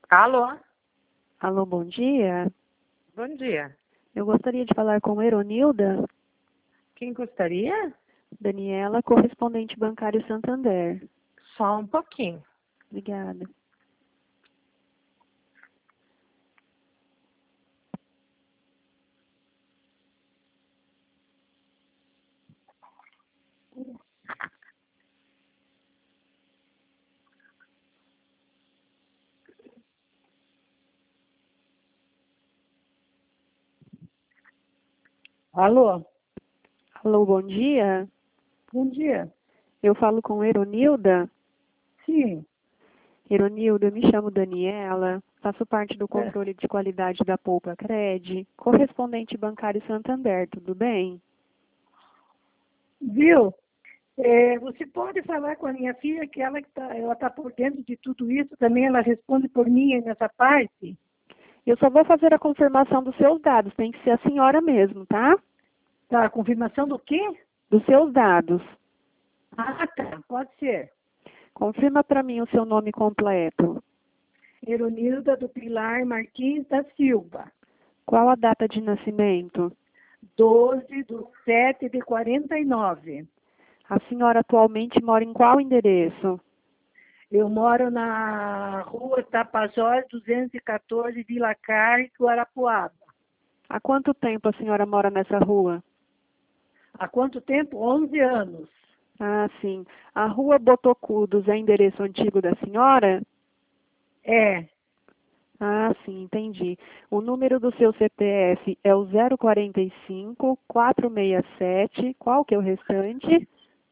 Alô? Alô, bom dia. Bom dia. Eu gostaria de falar com Eronilda. Quem gostaria? Daniela, correspondente bancário Santander. Só um pouquinho. Obrigada. Alô, Alô, bom dia. bom dia. Eu falo com Eronilda. Sim, Eronilda, eu me chamo Daniela, faço parte do controle de qualidade da Poupa Cred, correspondente bancário Santander, tudo bem? viu? Você pode falar com a minha filha que ela tá por dentro de tudo isso, também ela responde por mim nessa parte. Eu só vou fazer a confirmação dos seus dados, tem que ser a senhora mesmo, tá? Tá, confirmação do quê? Dos seus dados. Ah, tá, pode ser. Confirma para mim o seu nome completo. Eronilda do Pilar Martins da Silva, Qual a data de nascimento? 12/7/49. A senhora atualmente mora em qual endereço? Eu moro na rua Tapajós 214, Vila Carne, Guarapuava. Há quanto tempo a senhora mora nessa rua? Há quanto tempo? 11 anos. Ah, sim. A rua Botocudos é endereço antigo da senhora? É, Ah, sim, entendi. O número do seu CPF é o 045-467. Qual que é o restante?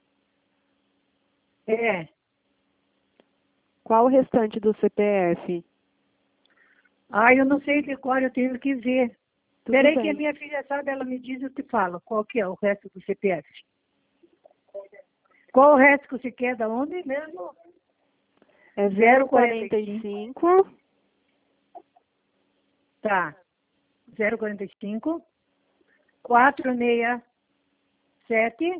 é. Qual o restante do CPF? Eu não sei de qual eu tenho que ver. Tudo Espera aí que a bem. minha filha sabe, ela me diz e eu te falo qual que é o resto do CPF. Qual o resto que você quer? Da onde mesmo? É 045. Tá. 045 467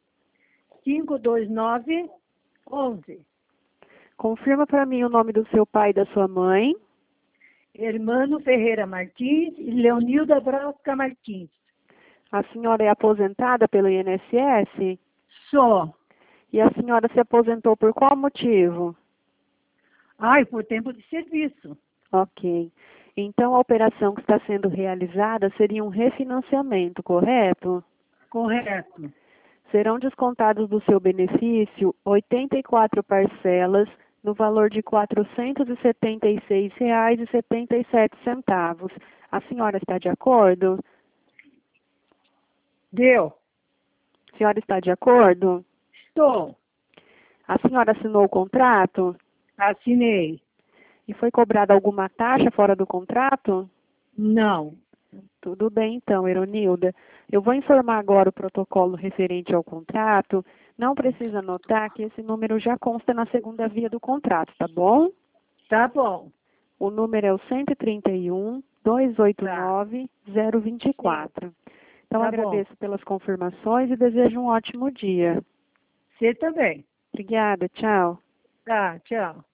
529 11. Confirma para mim o nome do seu pai e da sua mãe. Hermano Ferreira Martins e Leonilda Brosca Martins. A senhora é aposentada pelo INSS? Só. E a senhora se aposentou por qual motivo? Por tempo de serviço. Ok. Então, a operação que está sendo realizada seria um refinanciamento, correto? Correto. Serão descontados do seu benefício 84 parcelas no valor de R$ 476,77. A senhora está de acordo? Deu. A senhora está de acordo? Estou. A senhora assinou o contrato? Assinei. E foi cobrada alguma taxa fora do contrato? Não. Tudo bem, então, Eronilda. Eu vou informar agora o protocolo referente ao contrato. Não precisa anotar que esse número já consta na segunda via do contrato, tá bom? Tá bom. O número é o 131-289-024. Então, Tá bom. agradeço pelas confirmações e desejo um ótimo dia. Você também. Obrigada, tchau. Tá, tchau.